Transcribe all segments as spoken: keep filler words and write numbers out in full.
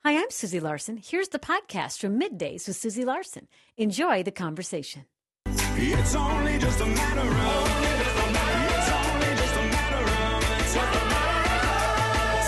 Hi, I'm Susie Larson. Here's the podcast from Middays with Susie Larson. Enjoy the conversation. It's only just a matter of, it's only just a matter of time.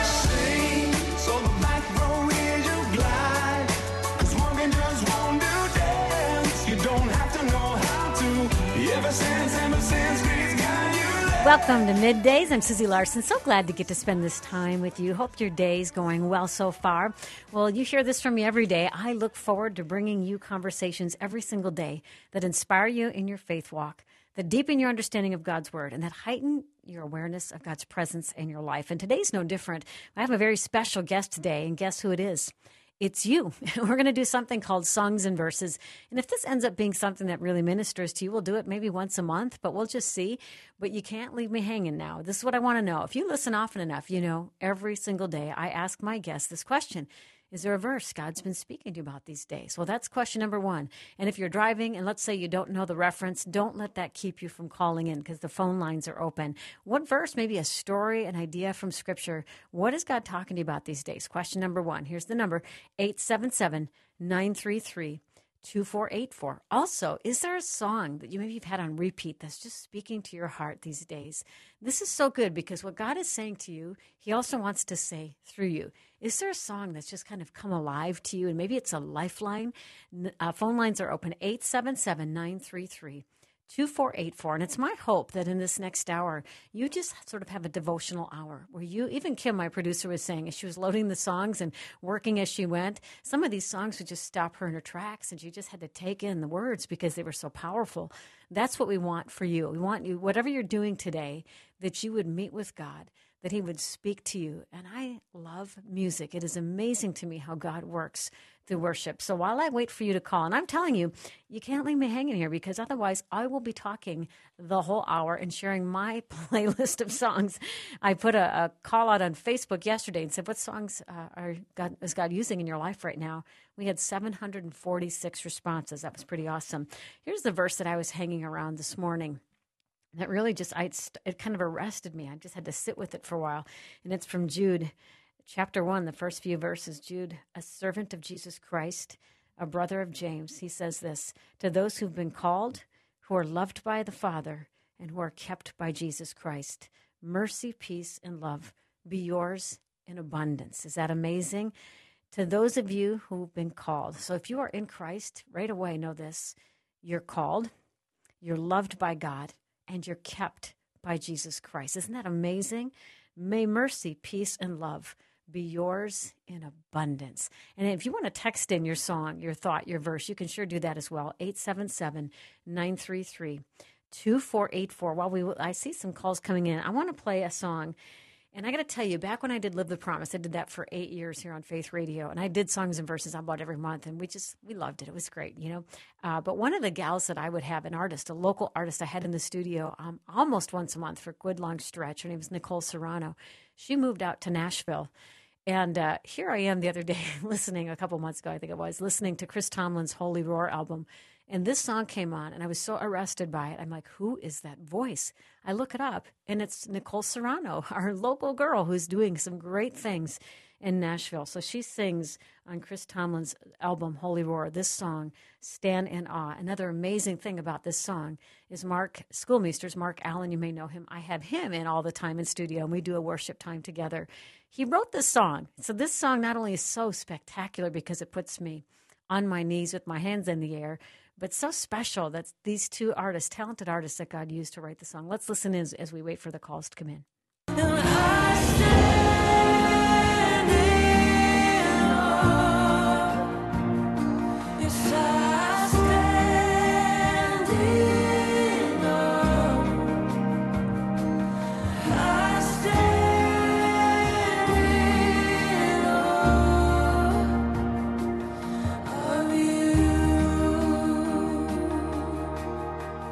Sing, so the back row is you glide. 'Cause walking just won't do dance. You don't have to know how to. Ever since, ever since, please God, you left. Welcome to Middays. I'm Susie Larson. So glad to get to spend this time with you. Hope your day's going well so far. Well, you hear this from me every day. I look forward to bringing you conversations every single day that inspire you in your faith walk, that deepen your understanding of God's Word, and that heighten your awareness of God's presence in your life. And today's no different. I have a very special guest today, and guess who it is? It's you. We're going to do something called Songs and Verses. And if this ends up being something that really ministers to you, we'll do it maybe once a month, but we'll just see. But you can't leave me hanging now. This is what I want to know. If you listen often enough, you know, every single day I ask my guests this question. Is there a verse God's been speaking to you about these days? Well, that's question number one. And if you're driving and let's say you don't know the reference, don't let that keep you from calling in because the phone lines are open. What verse, maybe a story, an idea from Scripture? What is God talking to you about these days? Question number one. Here's the number, eight seven seven, nine three three, two four eight four. Also, is there a song that you maybe you've had on repeat that's just speaking to your heart these days? This is so good because what God is saying to you, He also wants to say through you. Is there a song that's just kind of come alive to you? And maybe it's a lifeline. Uh, phone lines are open, eight seven seven, nine three three, two four eight four. And it's my hope that in this next hour, you just sort of have a devotional hour where you, even Kim, my producer, was saying as she was loading the songs and working as she went, some of these songs would just stop her in her tracks and she just had to take in the words because they were so powerful. That's what we want for you. We want you, whatever you're doing today, that you would meet with God, that He would speak to you. And I love music. It is amazing to me how God works through worship. So while I wait for you to call, and I'm telling you, you can't leave me hanging here because otherwise I will be talking the whole hour and sharing my playlist of songs. I put a, a call out on Facebook yesterday and said, what songs uh, are God, is God using in your life right now? We had seven hundred forty-six responses. That was pretty awesome. Here's the verse that I was hanging around this morning. That really just, I, it kind of arrested me. I just had to sit with it for a while. And it's from Jude, chapter one, the first few verses. Jude, a servant of Jesus Christ, a brother of James, he says this, to those who've been called, who are loved by the Father, and who are kept by Jesus Christ, mercy, peace, and love be yours in abundance. Is that amazing? To those of you who've been called. So if you are in Christ, right away know this, you're called, you're loved by God, and you're kept by Jesus Christ. Isn't that amazing? May mercy, peace, and love be yours in abundance. And if you want to text in your song, your thought, your verse, you can sure do that as well. eight seven seven, nine three three, two four eight four. While we, I see some calls coming in, I want to play a song. And I got to tell you, back when I did Live the Promise, I did that for eight years here on Faith Radio. And I did songs and verses about every month. And we just, we loved it. It was great, you know. Uh, but one of the gals that I would have, an artist, a local artist I had in the studio um, almost once a month for a good long stretch. Her name was Nicole Serrano. She moved out to Nashville. And uh, here I am the other day listening, a couple months ago, I think it was, listening to Chris Tomlin's Holy Roar album. And this song came on, and I was so arrested by it. I'm like, who is that voice? I look it up, and it's Nicole Serrano, our local girl who's doing some great things in Nashville. So she sings on Chris Tomlin's album, Holy Roar, this song, Stand in Awe. Another amazing thing about this song is Mark Schoolmeisters, Mark Allen, you may know him. I have him in all the time in studio, and we do a worship time together. He wrote this song. So this song not only is so spectacular because it puts me on my knees with my hands in the air, but so special that these two artists, talented artists that God used to write the song. Let's listen as, as we wait for the calls to come in.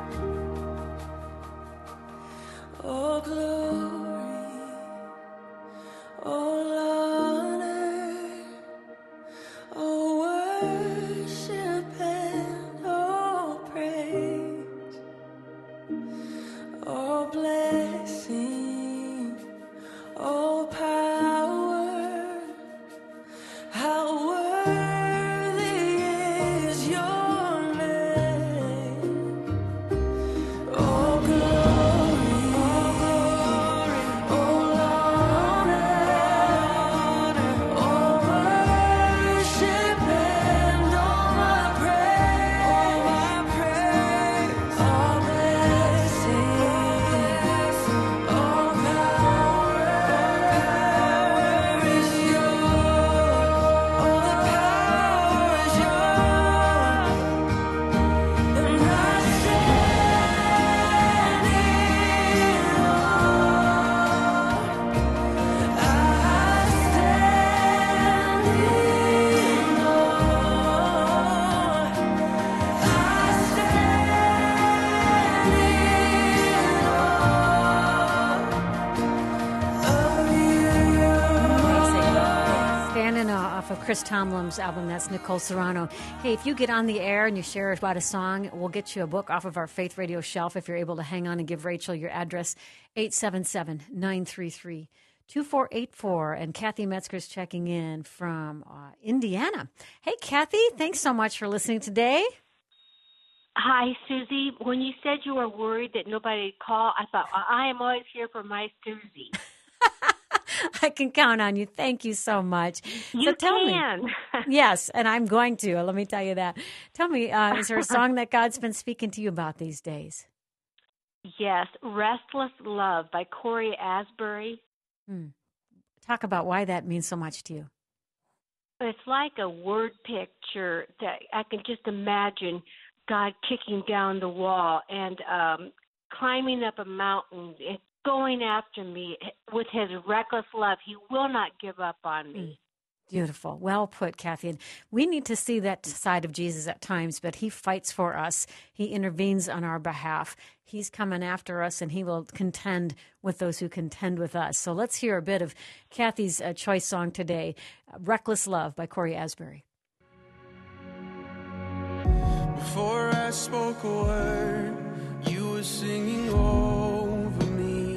Oh, glory off of Chris Tomlin's album. That's Nicole Serrano. Hey, if you get on the air and you share about a song, we'll get you a book off of our Faith Radio shelf if you're able to hang on and give Rachel your address, eight seven seven, nine three three, two four eight four. And Kathy Metzger's checking in from uh, Indiana. Hey, Kathy, thanks so much for listening today. Hi, Susie. When you said you were worried that nobody would call, I thought, well, I am always here for my Susie. I can count on you. Thank you so much. You so tell can. Me, yes, and I'm going to. Let me tell you that. Tell me, uh, is there a song that God's been speaking to you about these days? Yes, Restless Love by Corey Asbury. Hmm. Talk about why that means so much to you. It's like a word picture that I can just imagine God kicking down the wall and um, climbing up a mountain, and going after me with his reckless love. He will not give up on me. Beautiful. Well put, Kathy. And we need to see that side of Jesus at times, but he fights for us. He intervenes on our behalf. He's coming after us, and he will contend with those who contend with us. So let's hear a bit of Kathy's uh, choice song today, Reckless Love by Corey Asbury. Before I spoke a word, you were singing over me.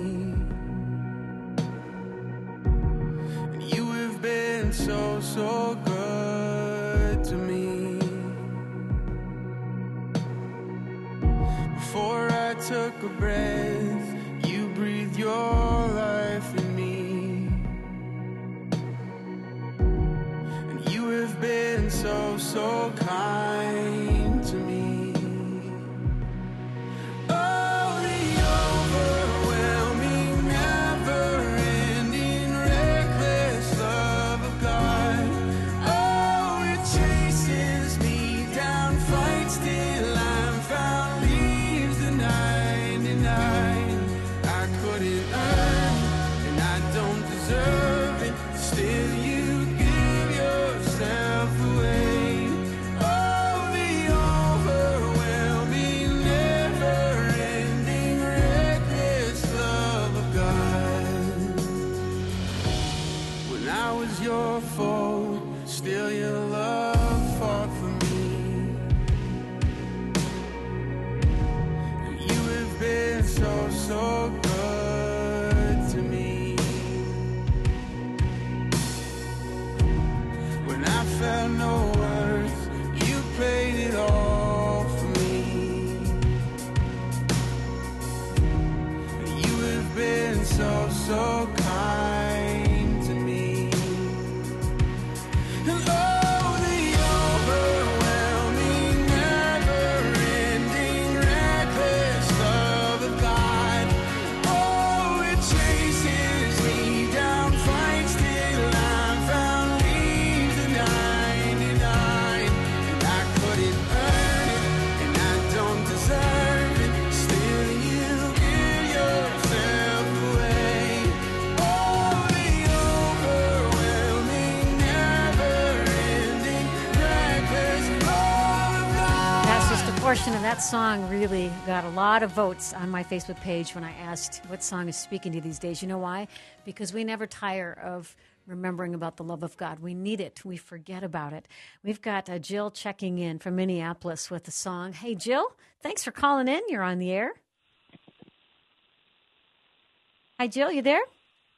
And you have been so, so good to me. Before I took a breath, you breathed your life in me. And you have been so, so kind to me. Oh, the overwhelming, never-ending, reckless love of God. Oh, it chases me down, fights till I'm found, leaves the ninety-nine. I couldn't earn it, and I don't deserve it. Still, you give yourself away. Your fault, still your love fought for me. And you have been so, so good to me. When I felt no worth, you paid it all for me. And you have been so, so kind to me. Portion of that song really got a lot of votes on my Facebook page when I asked what song is speaking to you these days. You know why? Because we never tire of remembering about the love of God. We need it. We forget about it. We've got uh, Jill checking in from Minneapolis with a song. Hey, Jill, thanks for calling in. You're on the air. Hi, Jill, you there?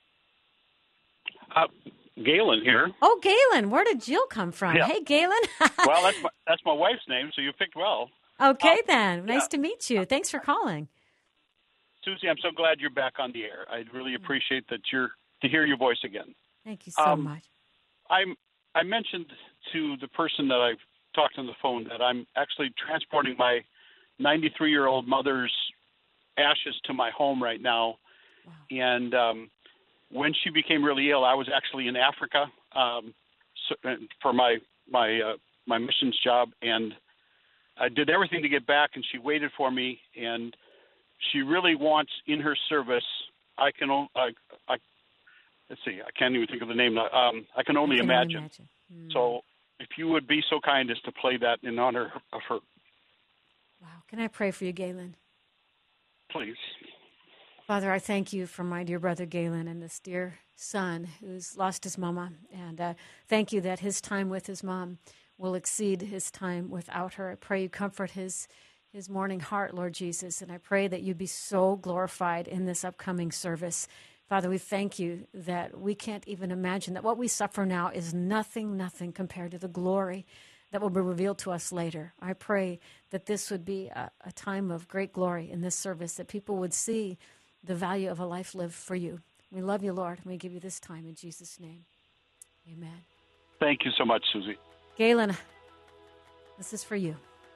Uh, Galen here. Oh, Galen. Where did Jill come from? Yeah. Hey, Galen. Well, that's my, that's my wife's name, so you picked well. Okay, uh, then. Nice yeah. to meet you. Thanks for calling. Susie, I'm so glad you're back on the air. I really appreciate that you're to hear your voice again. Thank you so um, much. I'm. I mentioned to the person that I've talked on the phone that I'm actually transporting my ninety-three-year-old mother's ashes to my home right now. Wow. And um, when she became really ill, I was actually in Africa um, so, for my my uh, my missions job, and I did everything to get back, and she waited for me, and she really wants in her service. I can only, I, I, let's see, I can't even think of the name. Um, I can only I can imagine. Only imagine. Mm. So, if you would be so kind as to play that in honor of her, Wow. Can I pray for you, Galen? please. Father, I thank you for my dear brother Galen and this dear son who's lost his mama. And uh, thank you that his time with his mom will exceed his time without her. I pray you comfort his his mourning heart, Lord Jesus. And I pray that you be so glorified in this upcoming service. Father, we thank you that we can't even imagine that what we suffer now is nothing, nothing compared to the glory that will be revealed to us later. I pray that this would be a, a time of great glory in this service, that people would see the value of a life lived for you. We love you, Lord, and we give you this time in Jesus' name. Amen. Thank you so much, Susie. Galen, this is for you.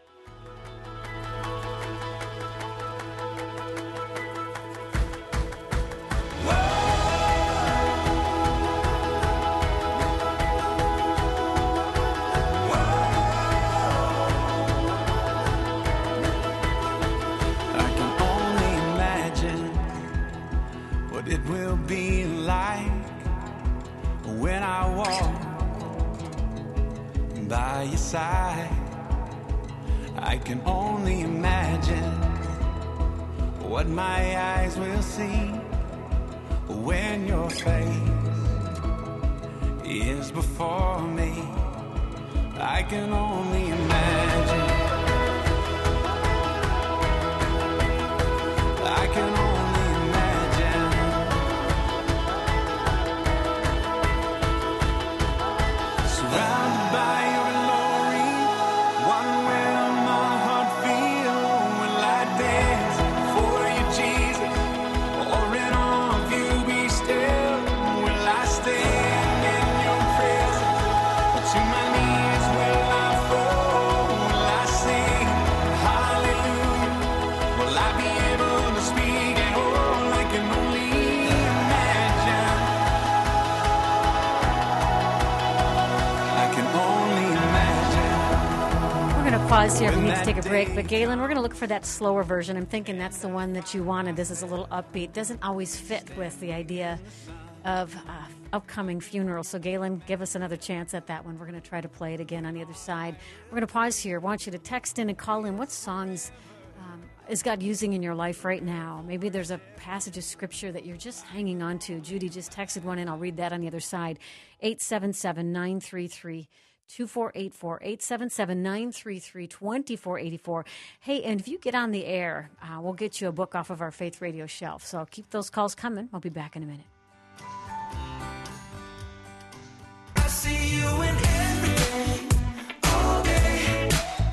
It will be like when I walk by your side. I can only imagine what my eyes will see when your face is before me. I can only imagine. I can only Pause here if we need to take a break. But Galen, we're going to look for that slower version. I'm thinking that's the one that you wanted. This is a little upbeat. Doesn't always fit with the idea of uh, upcoming funeral. So Galen, give us another chance at that one. We're going to try to play it again on the other side. We're going to pause here. I want you to text in and call in. What songs um, is God using in your life right now? Maybe there's a passage of scripture that you're just hanging on to. Judy just texted one in. I'll read that on the other side. eight seven seven, nine three three, two four eight four, eight seven seven, nine three three, two four eight four. Hey, and if you get on the air, uh, we'll get you a book off of our Faith Radio shelf. So keep those calls coming. I'll be back in a minute. I see you in every day, all day,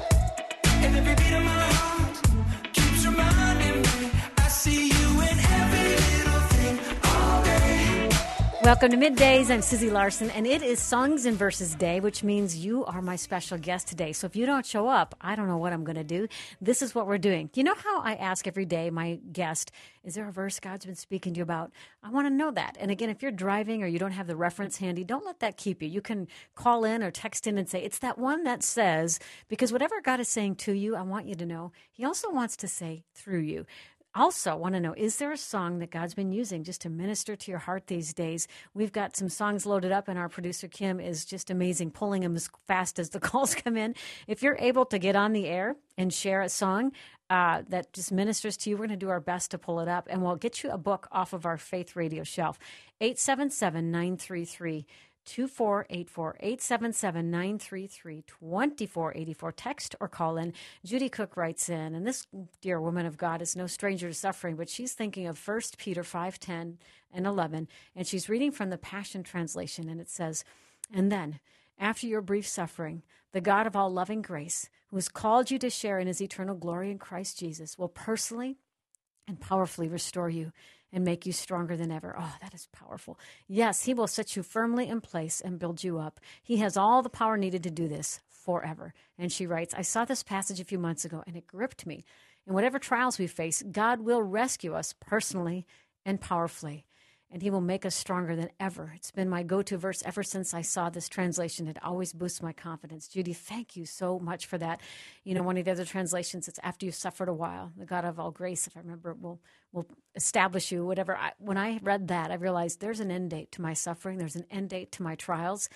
and every beat of my heart keeps reminding me. I see you in every little thing, all day. Welcome to Middays. I'm Susie Larson, and it is Songs and Verses Day, which means you are my special guest today. So if you don't show up, I don't know what I'm going to do. This is what we're doing. You know how I ask every day my guest, is there a verse God's been speaking to you about? I want to know that. And again, if you're driving or you don't have the reference handy, don't let that keep you. You can call in or text in and say, it's that one that says, because whatever God is saying to you, I want you to know, he also wants to say through you. Also, want to know, is there a song that God's been using just to minister to your heart these days? We've got some songs loaded up, and our producer, Kim, is just amazing, pulling them as fast as the calls come in. If you're able to get on the air and share a song uh, that just ministers to you, we're going to do our best to pull it up, and we'll get you a book off of our Faith Radio shelf. eight seven seven, nine three three, two four eight four, eight seven seven, nine three three, two four eight four. Text or call in. Judy Cook writes in, and this dear woman of God is no stranger to suffering, but she's thinking of First Peter five ten and eleven, and she's reading from the Passion Translation, and it says, and then, after your brief suffering, the God of all loving grace, who has called you to share in his eternal glory in Christ Jesus, will personally and powerfully restore you and make you stronger than ever. Oh, that is powerful. Yes, he will set you firmly in place and build you up. He has all the power needed to do this forever. And she writes, I saw this passage a few months ago, and it gripped me. In whatever trials we face, God will rescue us personally and powerfully, and he will make us stronger than ever. It's been my go-to verse ever since I saw this translation. It always boosts my confidence. Judy, thank you so much for that. You know, one of the other translations, it's after you've suffered a while. The God of all grace, if I remember, will will establish you, whatever. I, when I read that, I realized there's an end date to my suffering. There's an end date to my trials.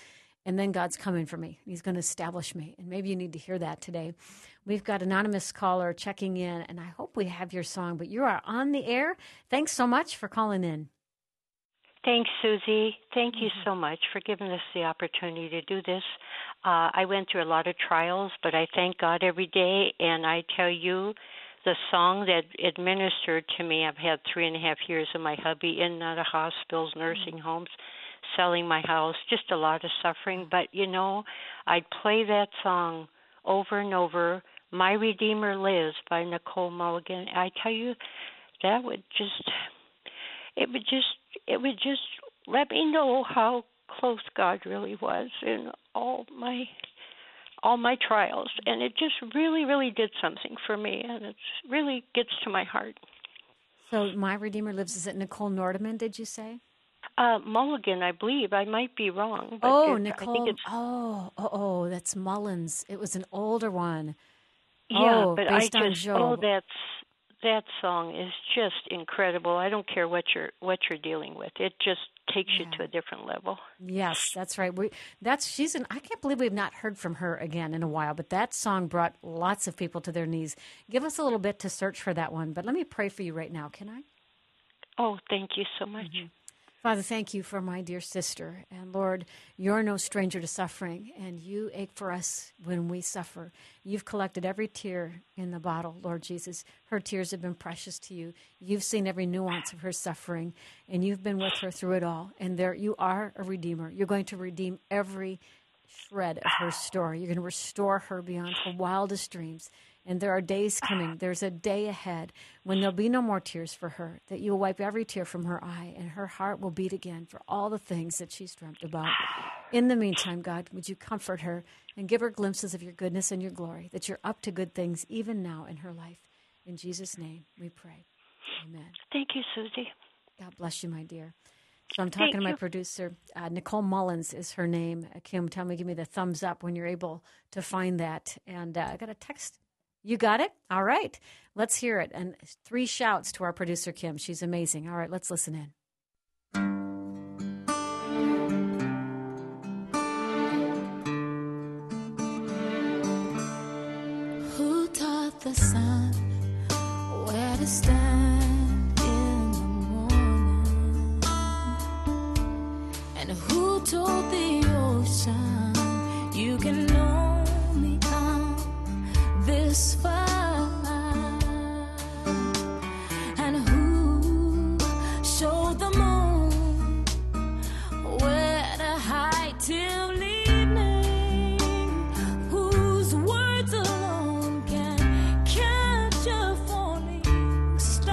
And then God's coming for me. He's going to establish me. And maybe you need to hear that today. We've got anonymous caller checking in, and I hope we have your song. But you are on the air. Thanks so much for calling in. Thanks, Susie. Thank you so much for giving us the opportunity to do this. Uh, I went through a lot of trials, but I thank God every day. And I tell you, the song that administered to me, I've had three and a half years of my hubby in and out of hospitals, nursing mm-hmm. homes, selling my house, just a lot of suffering. But, you know, I'd play that song over and over, My Redeemer Lives by Nicole Mulligan. I tell you, that would just, it would just, it would just let me know how close God really was in all my all my trials. And it just really, really did something for me, and it really gets to my heart. So My Redeemer Lives, is it Nicole Nordeman, did you say? Uh, Mulligan, I believe. I might be wrong. But oh, it, Nicole. I think it's, oh, oh, oh, that's Mullins. It was an older one. Yeah, oh, but I based on just, Job. oh, that's, that song is just incredible. I don't care what you're what you're dealing with. It just takes yeah. you to a different level. Yes, that's right. We that's she's an I can't believe we've not heard from her again in a while, but that song brought lots of people to their knees. Give us a little bit to search for that one, but let me pray for you right now, can I? Oh, thank you so much. Mm-hmm. Father, thank you for my dear sister. And Lord, you're no stranger to suffering, and you ache for us when we suffer. You've collected every tear in the bottle, Lord Jesus. Her tears have been precious to you. You've seen every nuance of her suffering, and you've been with her through it all. And there, you are a redeemer. You're going to redeem every shred of her story. You're going to restore her beyond her wildest dreams. And there are days coming, there's a day ahead when there'll be no more tears for her, that you'll wipe every tear from her eye, and her heart will beat again for all the things that she's dreamt about. In the meantime, God, would you comfort her and give her glimpses of your goodness and your glory, that you're up to good things even now in her life. In Jesus' name we pray. Amen. Thank you, Susie. God bless you, my dear. So I'm talking Thank to my you. producer. Uh, Nicole Mullins is her name. Uh, Kim, tell me, give me the thumbs up when you're able to find that. And uh, I got a text. You got it? All right. Let's hear it. And three shouts to our producer, Kim. She's amazing. All right, let's listen in. Who taught the sun where to stand in the morning? And who told the ocean you can only come this far? And who showed the moon where to hide till evening? Whose words alone can catch a falling star?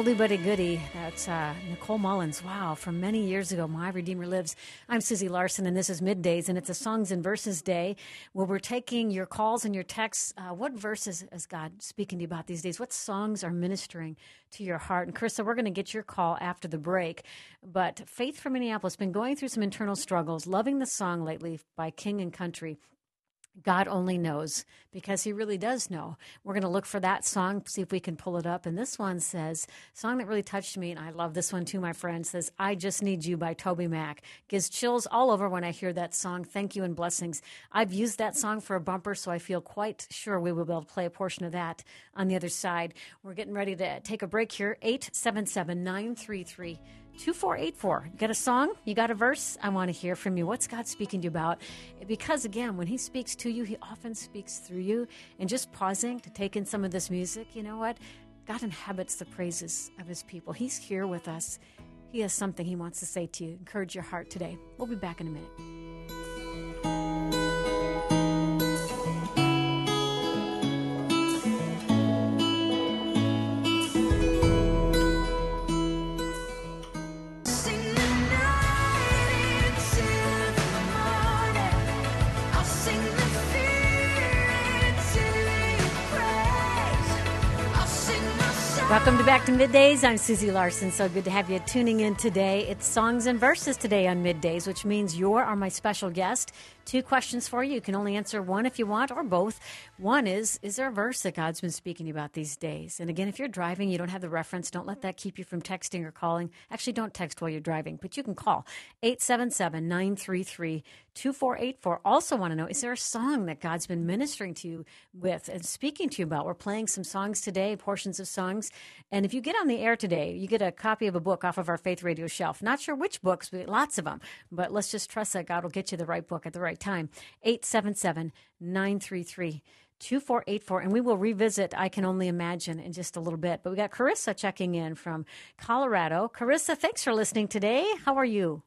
Oldie but a goodie. That's uh, Nicole Mullins. Wow, from many years ago, My Redeemer Lives. I'm Susie Larson, and this is Middays, and it's a Songs and Verses Day where we're taking your calls and your texts. Uh, what verses is God speaking to you about these days? What songs are ministering to your heart? And Carissa, we're going to get your call after the break. But Faith from Minneapolis been going through some internal struggles, loving the song lately by King and Country. God only knows, because he really does know. We're going to look for that song, see if we can pull it up. And this one says, song that really touched me, and I love this one too, my friend, says, I Just Need You by Toby Mac. Gives chills all over when I hear that song. Thank you and blessings. I've used that song for a bumper, so I feel quite sure we will be able to play a portion of that on the other side. We're getting ready to take a break here. eight seven seven, nine three three, two four eight four. You got a song? You got a verse? I want to hear from you. What's God speaking to you about? Because, again, when he speaks to you, he often speaks through you. And just pausing to take in some of this music, you know what? God inhabits the praises of his people. He's here with us. He has something he wants to say to you. Encourage your heart today. We'll be back in a minute. Welcome to Back to Middays. I'm Susie Larson. So good to have you tuning in today. It's Songs and Verses today on Middays, which means you are my special guest. Two questions for you. You can only answer one if you want, or both. One is, is there a verse that God's been speaking to you about these days? And again, if you're driving, you don't have the reference, don't let that keep you from texting or calling. Actually, don't text while you're driving, but you can call eight seven seven, nine three three, two four eight four. Also want to know, is there a song that God's been ministering to you with and speaking to you about? We're playing some songs today, portions of songs. And if you get on the air today, you get a copy of a book off of our Faith Radio shelf. Not sure which books, but lots of them. But let's just trust that God will get you the right book at the right time. eight seven seven, nine three three, two four eight four. And we will revisit I Can Only Imagine in just a little bit. But we got Carissa checking in from Colorado. Carissa, thanks for listening today. How are you?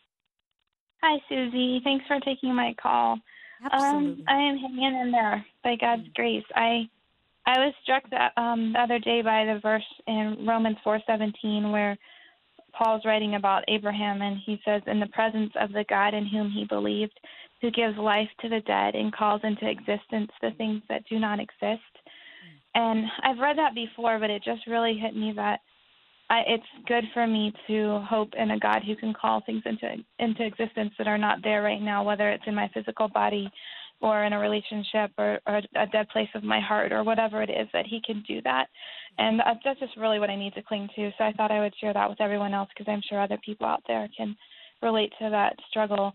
Hi, Susie. Thanks for taking my call. Absolutely. Um, I am hanging in there by God's grace. I I was struck that, um, the other day by the verse in Romans four seventeen where Paul's writing about Abraham, and he says, in the presence of the God in whom he believed, who gives life to the dead and calls into existence the things that do not exist. And I've read that before, but it just really hit me that I, it's good for me to hope in a God who can call things into into existence that are not there right now, whether it's in my physical body or in a relationship or, or a dead place of my heart or whatever it is, that he can do that. And that's just really what I need to cling to. So I thought I would share that with everyone else, because I'm sure other people out there can relate to that struggle.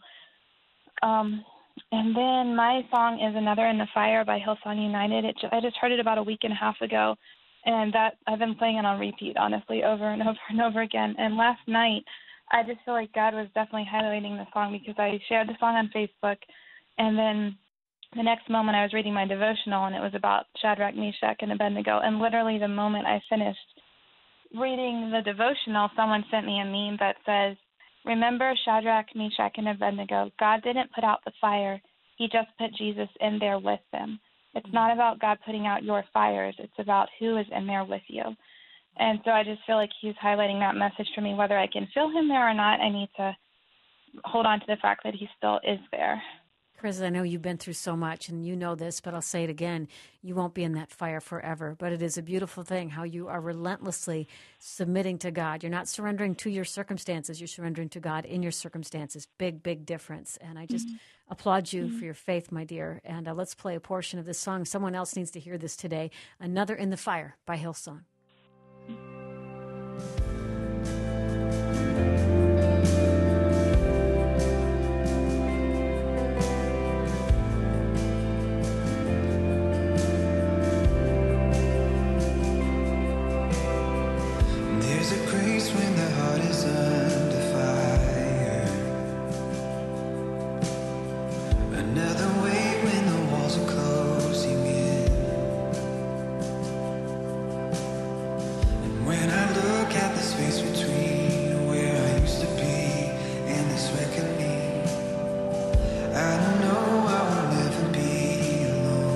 Um, and then my song is Another in the Fire by Hillsong United. It, I just heard it about a week and a half ago, and that I've been playing it on repeat, honestly, over and over and over again. And last night, I just feel like God was definitely highlighting the song, because I shared the song on Facebook, and then the next moment I was reading my devotional, and it was about Shadrach, Meshach, and Abednego. And literally the moment I finished reading the devotional, someone sent me a meme that says, remember Shadrach, Meshach, and Abednego. God didn't put out the fire. He just put Jesus in there with them. It's not about God putting out your fires. It's about who is in there with you. And so I just feel like he's highlighting that message for me. Whether I can feel him there or not, I need to hold on to the fact that he still is there. Chris, I know you've been through so much, and you know this, but I'll say it again. You won't be in that fire forever. But it is a beautiful thing how you are relentlessly submitting to God. You're not surrendering to your circumstances. You're surrendering to God in your circumstances. Big, big difference. And I just mm-hmm. applaud you mm-hmm. for your faith, my dear. And uh, let's play a portion of this song. Someone else needs to hear this today. Another in the Fire by Hillsong.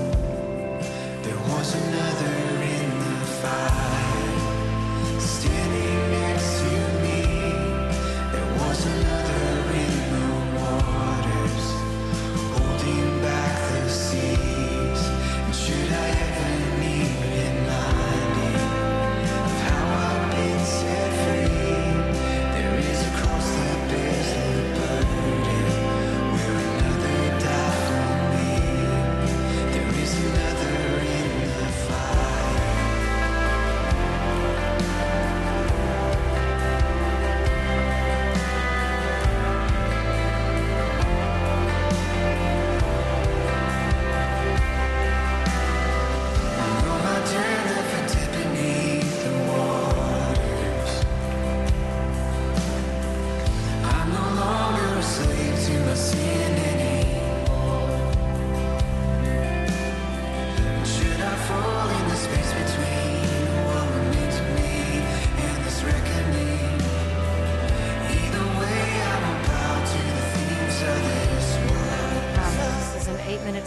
Another in the fire, still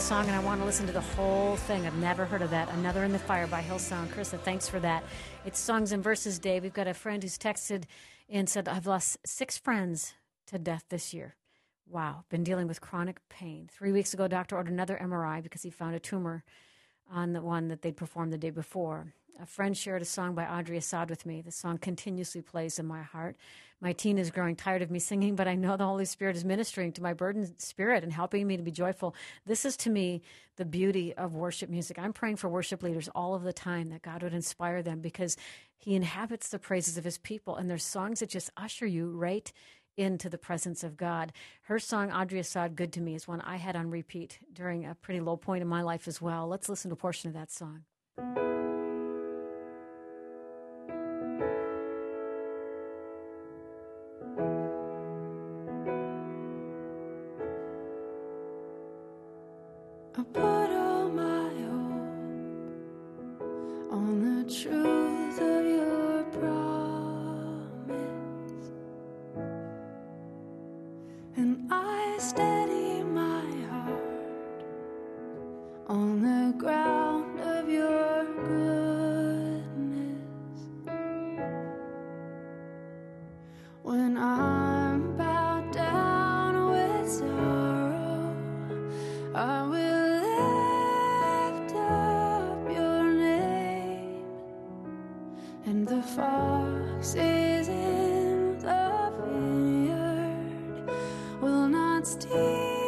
song, and I want to listen to the whole thing. I've never heard of that. Another in the Fire by Hillsong. Carissa, thanks for that. It's Songs and Verses Day. We've got a friend who's texted and said, I've lost six friends to death this year. Wow. Been dealing with chronic pain. Three weeks ago, doctor ordered another M R I because he found a tumor on the one that they'd performed the day before. A friend shared a song by Audrey Assad with me. The song continuously plays in my heart. My teen is growing tired of me singing, but I know the Holy Spirit is ministering to my burdened spirit and helping me to be joyful. This is, to me, the beauty of worship music. I'm praying for worship leaders all of the time that God would inspire them because he inhabits the praises of his people, and there's songs that just usher you right into the presence of God. Her song, Audrey Assad, Good to Me, is one I had on repeat during a pretty low point in my life as well. Let's listen to a portion of that song. I put all my hope on the truth of your promise, and I steady my heart on the ground of your goodness. When I'm bowed down with sorrow, I will and the foxes in the vineyard will not steal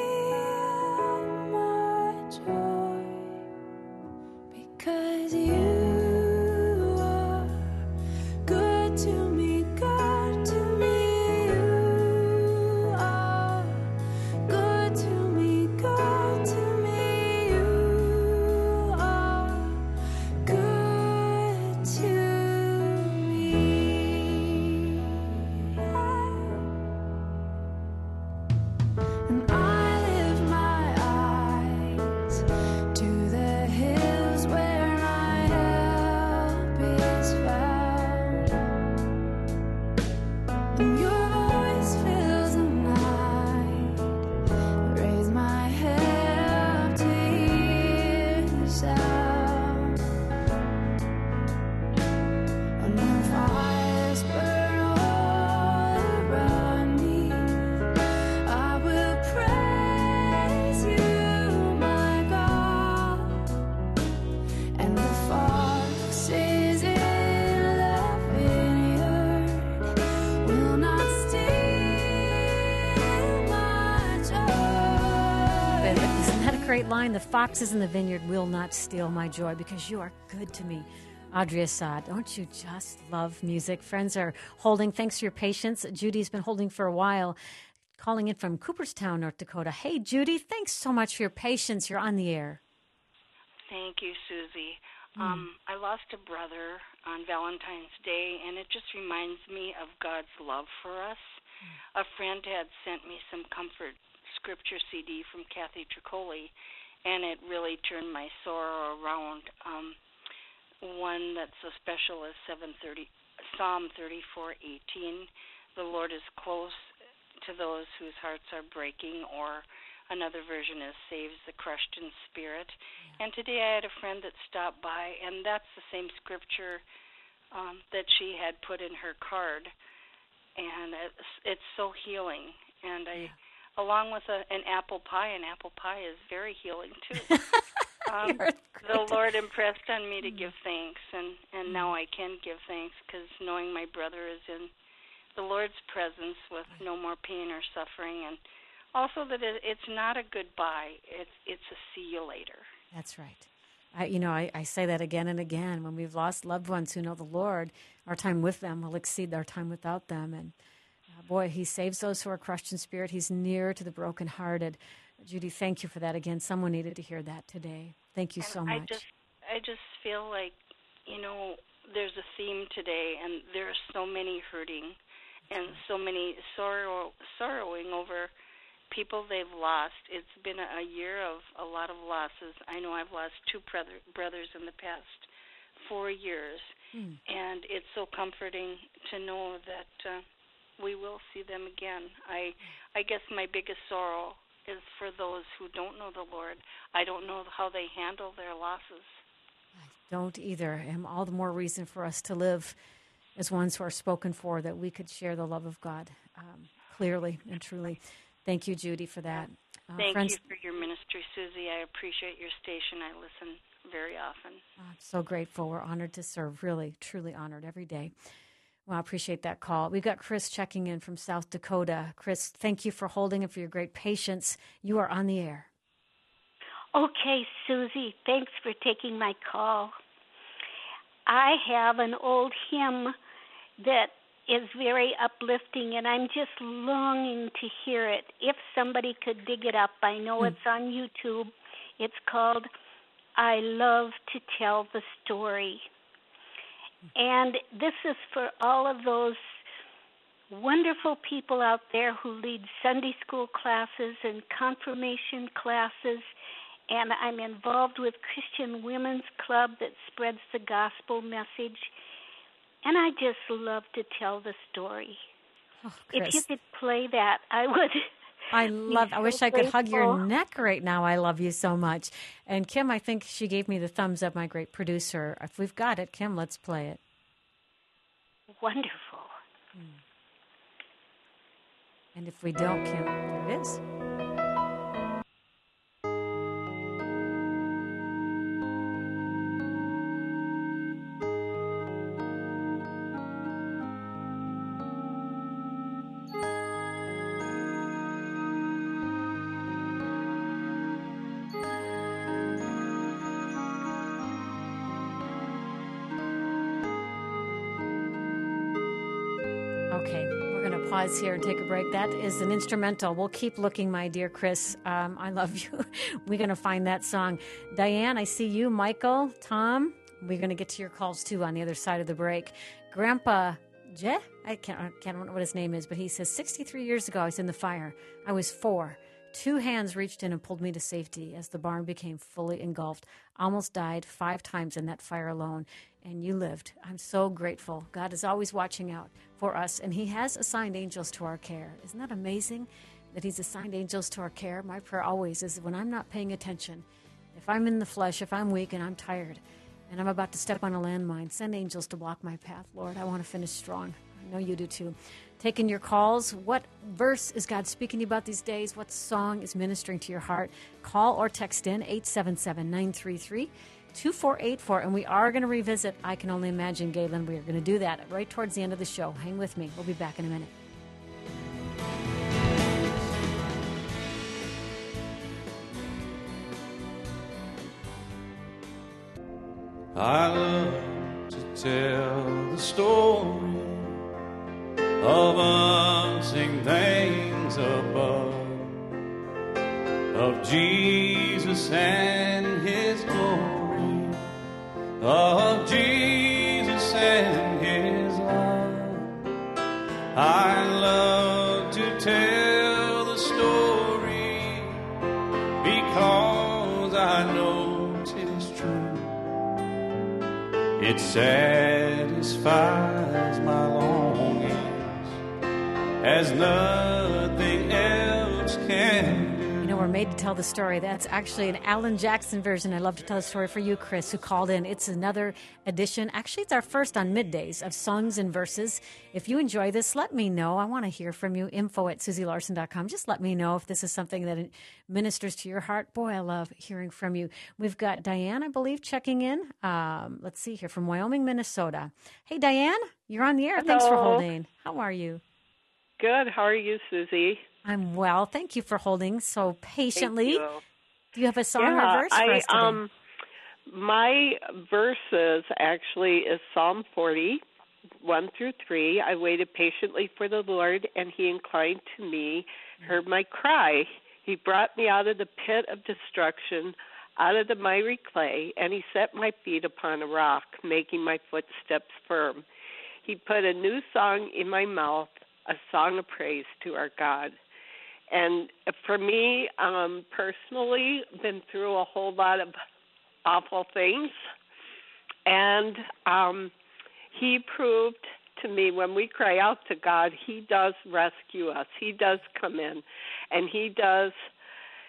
my joy, because you are good to me, good to me. You are good to me, good to me. You are good to me. And I lift my eyes to the hills where my help is found, and your voice fills the night. Raise my head up to hear the sound. And when fires burn all around me, I will praise you, my God. And the foxes in the vineyard will not steal my joy. Isn't that a great line? The foxes in the vineyard will not steal my joy because you are good to me. Audrey Assad, don't you just love music? Friends are holding. Thanks for your patience. Judy's been holding for a while, calling in from Cooperstown, North Dakota. Hey, Judy, thanks so much for your patience. You're on the air. Thank you, Susie. Um, I lost a brother on Valentine's Day, and it just reminds me of God's love for us. A friend had sent me some comfort scripture C D from Kathy Tricoli, and it really turned my sorrow around. Um, one that's so special is seven thirty, Psalm thirty-four eighteen. The Lord is close to those whose hearts are breaking, or another version is saves the crushed in spirit. And today I had a friend that stopped by, and that's the same scripture um, that she had put in her card, and it's, it's so healing. And I, yeah. along with a, an apple pie, and apple pie is very healing too. um, the Lord impressed on me to give thanks, and, and now I can give thanks because knowing my brother is in the Lord's presence with no more pain or suffering, and also that it, it's not a goodbye, it's it's a see you later. That's right. I, you know, I, I say that again and again. When we've lost loved ones who know the Lord, our time with them will exceed our time without them. And uh, boy, he saves those who are crushed in spirit. He's near to the brokenhearted. Judy, thank you for that again. Someone needed to hear that today. Thank you and so much. I just, I just feel like, you know, there's a theme today, and there are so many hurting and so many sorrow, sorrowing over people they've lost. It's been a year of a lot of losses. I know I've lost two brother, brothers in the past four years, mm. and it's so comforting to know that uh, we will see them again. I I guess my biggest sorrow is for those who don't know the Lord. I don't know how they handle their losses. I don't either. And all the more reason for us to live as ones who are spoken for, that we could share the love of God um, clearly and truly. Thank you, Judy, for that. Uh, Thank friends, you for your ministry, Susie. I appreciate your station. I listen very often. I'm so grateful. We're honored to serve, really, truly honored every day. Well, I appreciate that call. We've got Chris checking in from South Dakota. Chris, thank you for holding and for your great patience. You are on the air. Okay, Susie, thanks for taking my call. I have an old hymn that is very uplifting, and I'm just longing to hear it. If somebody could dig it up, I know mm. it's on YouTube. It's called I Love to Tell the Story. And this is for all of those wonderful people out there who lead Sunday school classes and confirmation classes. And I'm involved with Christian Women's Club that spreads the gospel message. And I just love to tell the story. Oh, if you could play that, I would. I love. so I wish I could grateful. hug your neck right now. I love you so much. And Kim, I think she gave me the thumbs up. My great producer. If we've got it, Kim, let's play it. Wonderful. Hmm. And if we don't, Kim, there it is. Pause here and take a break. That is an instrumental. We'll keep looking, my dear Chris. Um, I love you. We're going to find that song. Diane, I see you. Michael, Tom, we're going to get to your calls too on the other side of the break. Grandpa Je, I can't, I can't remember what his name is, but he says, sixty-three years ago, I was in the fire. I was four. Two hands reached in and pulled me to safety as the barn became fully engulfed. Almost died five times in that fire alone, and you lived. I'm so grateful. God is always watching out for us, and he has assigned angels to our care. Isn't that amazing that he's assigned angels to our care? My prayer always is when I'm not paying attention, if I'm in the flesh, if I'm weak and I'm tired, and I'm about to step on a landmine, send angels to block my path, Lord. I want to finish strong. I know you do too. Taking your calls. What verse is God speaking to you about these days? What song is ministering to your heart? Call or text in eight seven seven, nine three three, two four eight four. And we are going to revisit I Can Only Imagine, Galen. We are going to do that right towards the end of the show. Hang with me. We'll be back in a minute. I love to tell the story of unseen things above, of Jesus and his glory, of Jesus and his love. I love to tell the story because I know 'tis true. It satisfies my longing as nothing else can do. You know, we're made to tell the story. That's actually an Alan Jackson version. I love to tell the story for you, Chris, who called in. It's another edition. Actually, it's our first on middays of songs and verses. If you enjoy this, let me know. I want to hear from you. Info at Susie Larson dot com. Just let me know if this is something that ministers to your heart. Boy, I love hearing from you. We've got Diane, I believe, checking in. Um, let's see here, from Wyoming, Minnesota. Hey, Diane, you're on the air. Hello. Thanks for holding. How are you? Good. How are you, Susie? I'm well. Thank you for holding so patiently. Thank you. Do you have a song yeah, or verse for I, us today? Um, my verses actually is Psalm forty, one through three. I waited patiently for the Lord, and he inclined to me, heard my cry. He brought me out of the pit of destruction, out of the miry clay, and he set my feet upon a rock, making my footsteps firm. He put a new song in my mouth, a song of praise to our God. And for me, um, personally, been through a whole lot of awful things. And um, he proved to me when we cry out to God, he does rescue us. He does come in. And he does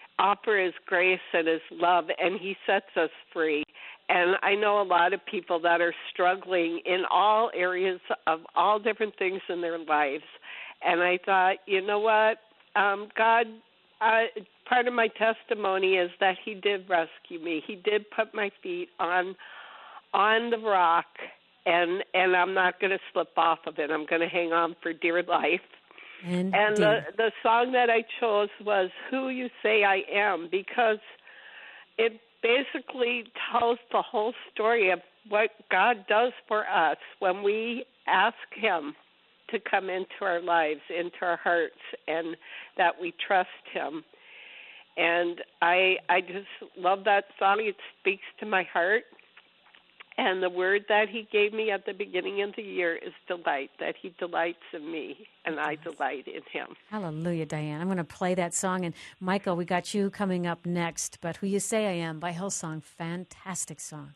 offer His grace and His love, and He sets us free. And I know a lot of people that are struggling in all areas of all different things in their lives. And I thought, you know what, um, God, uh, part of my testimony is that He did rescue me. He did put my feet on on the rock, and and I'm not going to slip off of it. I'm going to hang on for dear life. Indeed. And the, the song that I chose was Who You Say I Am, because it basically tells the whole story of what God does for us when we ask Him to come into our lives, into our hearts, and that we trust Him. And I I just love that song. It speaks to my heart. And the word that He gave me at the beginning of the year is delight, that He delights in me, and I delight in Him. Hallelujah, Diane. I'm going to play that song. And Michael, we got you coming up next. But Who You Say I Am by Hillsong, fantastic song.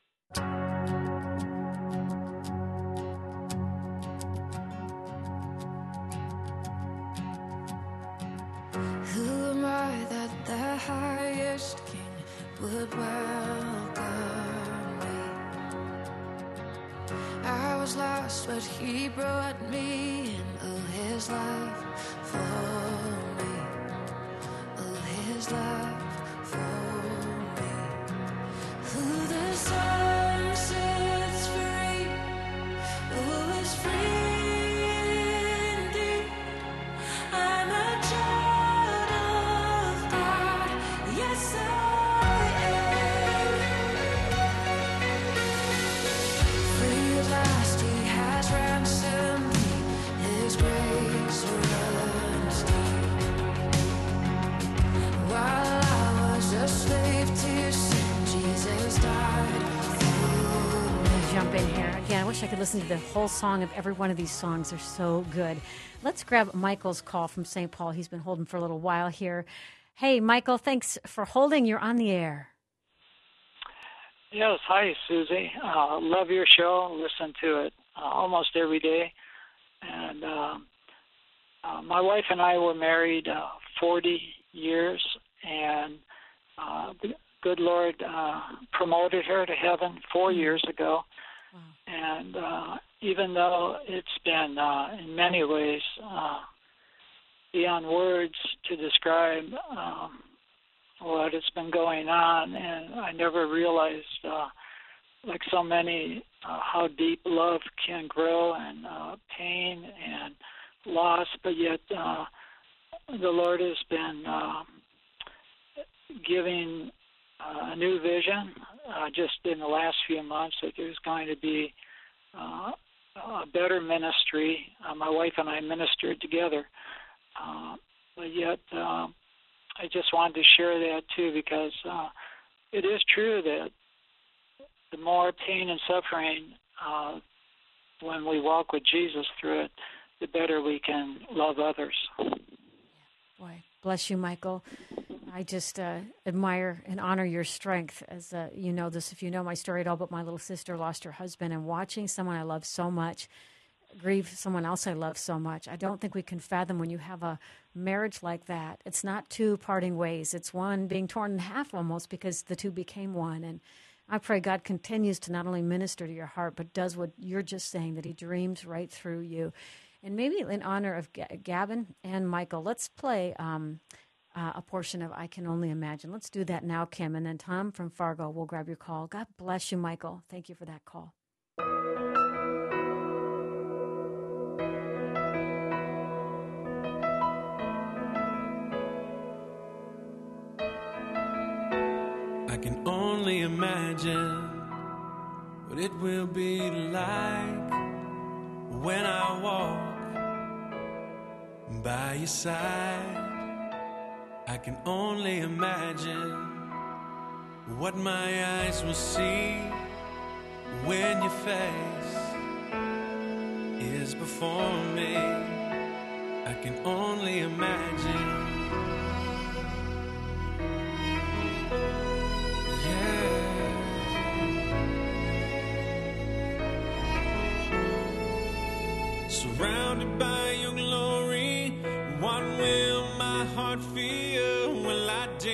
Who am I that the highest king would welcome me? I was lost, but He brought me in. Oh, His love for me. Oh, His love for me. Who the Son sets free, who is free indeed. I'm a child of God. Yes, I am. Free at last, He has ransomed me. His grace runs deep. While I was a slave to sin, Jesus died for me. Jump in here. Again, I wish I could listen to the whole song of every one of these songs. They're so good. Let's grab Michael's call from Saint Paul. He's been holding for a little while here. Hey, Michael, thanks for holding. You're on the air. Yes, hi, Susie. Uh, love your show. Listen to it uh, almost every day. And uh, uh, my wife and I were married uh, forty years, and uh, the good Lord uh, promoted her to heaven four years ago. Wow. And uh, even though it's been, uh, in many ways, uh, beyond words to describe um, what has been going on, and I never realized, uh, like so many, uh, how deep love can grow, and uh, pain and loss, but yet uh, the Lord has been uh, giving uh, a new vision uh, just in the last few months that there's going to be uh, a better ministry. Uh, my wife and I ministered together, uh, but yet uh, I just wanted to share that too, because uh, it is true that the more pain and suffering uh, when we walk with Jesus through it, the better we can love others. Boy, bless you, Michael. I just uh, admire and honor your strength. As uh, you know this, if you know my story at all, but my little sister lost her husband, and watching someone I love so much grieve someone else I love so much, I don't think we can fathom when you have a marriage like that. It's not two parting ways. It's one being torn in half almost, because the two became one. And I pray God continues to not only minister to your heart, but does what you're just saying, that He dreams right through you. And maybe in honor of G- Gavin and Michael, let's play um, uh, a portion of I Can Only Imagine. Let's do that now, Kim. And then Tom from Fargo will grab your call. God bless you, Michael. Thank you for that call. I can only imagine what it will be like when I walk by your side. I can only imagine what my eyes will see when your face is before me. I can only imagine. Surrounded by your glory, what will my heart feel? Will I dare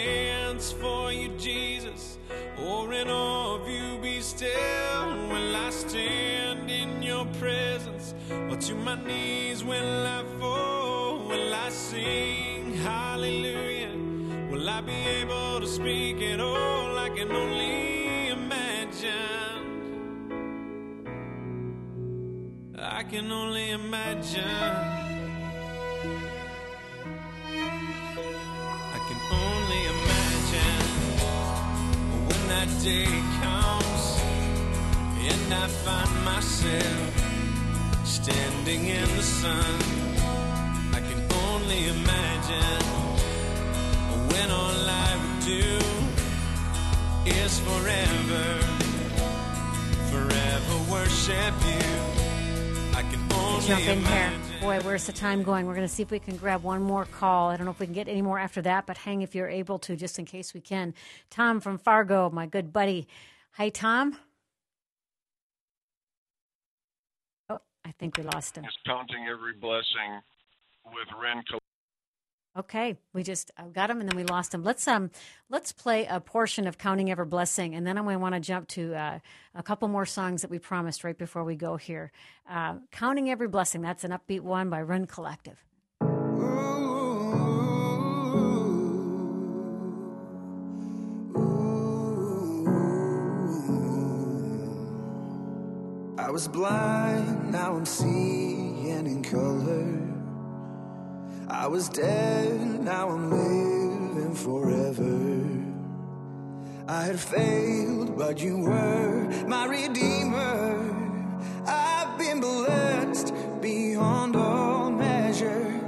this for you, Jesus? Or in awe of you be still? Will I stand in your presence? Or to my knees will I fall? Will I sing hallelujah? Will I be able to speak at all? I can only imagine. I can only imagine. I can only imagine when that day comes and I find myself standing in the sun. I can only imagine when all I would do is forever, forever worship you. I can only Jump in here. imagine. Boy, where's the time going? We're going to see if we can grab one more call. I don't know if we can get any more after that, but hang if you're able to, just in case we can. Tom from Fargo, my good buddy. Hi, Tom. Oh, I think we lost him. Is counting every blessing with Ren. Okay, we just uh, got him and then we lost him. Let's um, let's play a portion of "Counting Every Blessing," and then I want to jump to uh, a couple more songs that we promised right before we go here. Uh, "Counting Every Blessing." That's an upbeat one by Run Collective. I was blind, now I'm seeing in color. I was dead, now I'm living forever. I had failed, but you were my redeemer. I've been blessed beyond all measure.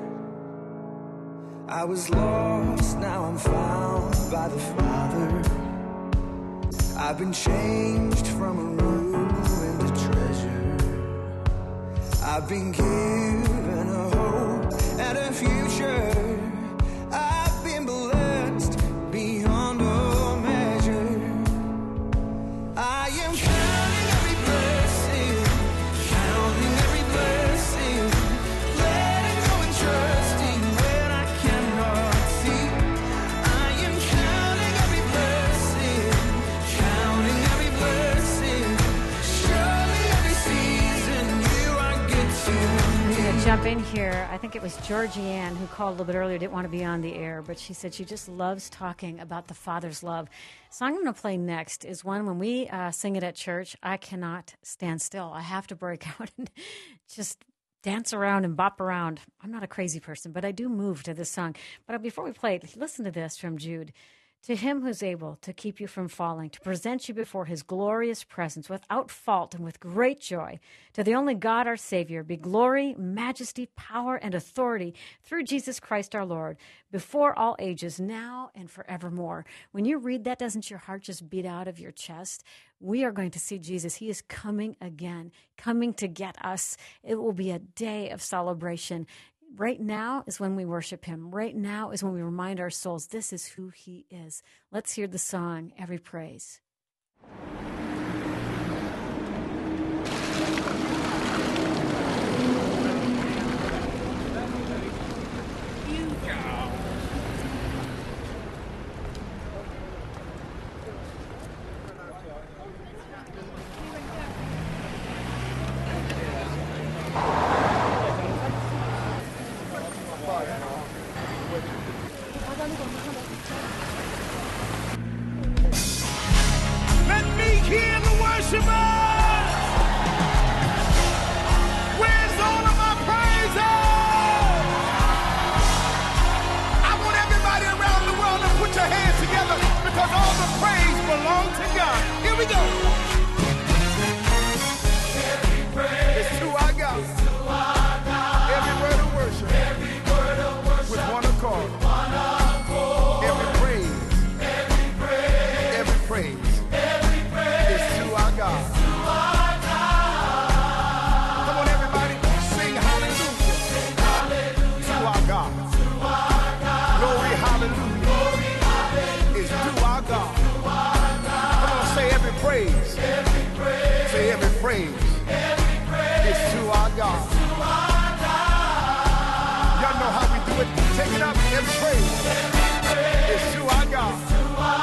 I was lost, now I'm found by the Father. I've been changed from a ruin to treasure. I've been given a hope and a future. I've been blessed beyond all measure. I am counting every blessing, counting every blessing, letting go and trusting when I cannot see. I am counting every blessing, counting every blessing, surely every season you are good to me. Jump in here. I think it was Georgianne who called a little bit earlier, didn't want to be on the air, but she said she just loves talking about the Father's love. The song I'm going to play next is one when we uh, sing it at church, I cannot stand still. I have to break out and just dance around and bop around. I'm not a crazy person, but I do move to this song. But before we play it, listen to this from Jude. To him who's able to keep you from falling, to present you before his glorious presence without fault and with great joy, to the only God our Savior, be glory, majesty, power, and authority through Jesus Christ our Lord, before all ages, now and forevermore. When you read that, doesn't your heart just beat out of your chest? We are going to see Jesus. He is coming again, coming to get us. It will be a day of celebration. Right now is when we worship him. Right now is when we remind our souls this is who he is. Let's hear the song, Every Praise. Let me hear the worshipers. Where's all of my praises? I want everybody around the world to put your hands together because all the praise belongs to God. Here we go. Every praise is to our God. Every word of worship. Every word of worship. With one accord. One accord. Every praise. Every praise. Every praise. Every praise is to our God. To our God. Come on, everybody, sing hallelujah. Sing hallelujah. To our God. To our God. Glory, hallelujah. Glory, hallelujah. Is to our God. To our God. Come on, say every praise. Every praise. Say every praise. Every praise is to our God. To our God. Y'all know how we do it. Take it up. Every praise, every praise is to our God. To our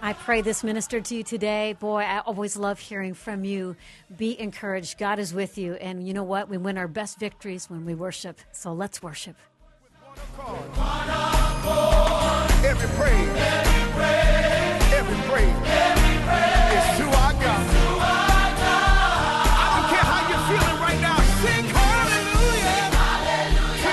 I pray this ministered to you today. Boy, I always love hearing from you. Be encouraged. God is with you. And you know what? We win our best victories when we worship. So let's worship. Every praise, every praise, every praise, every praise is to our God. I don't care how you're feeling right now. Sing hallelujah,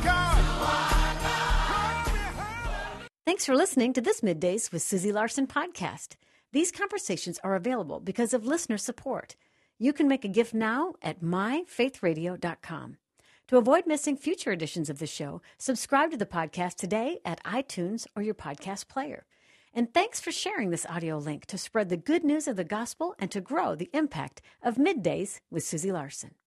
to our God. Thanks for listening to this Middays with Susie Larson podcast. These conversations are available because of listener support. You can make a gift now at my faith radio dot com. To avoid missing future editions of the show, subscribe to the podcast today at iTunes or your podcast player. And thanks for sharing this audio link to spread the good news of the gospel and to grow the impact of Middays with Susie Larson.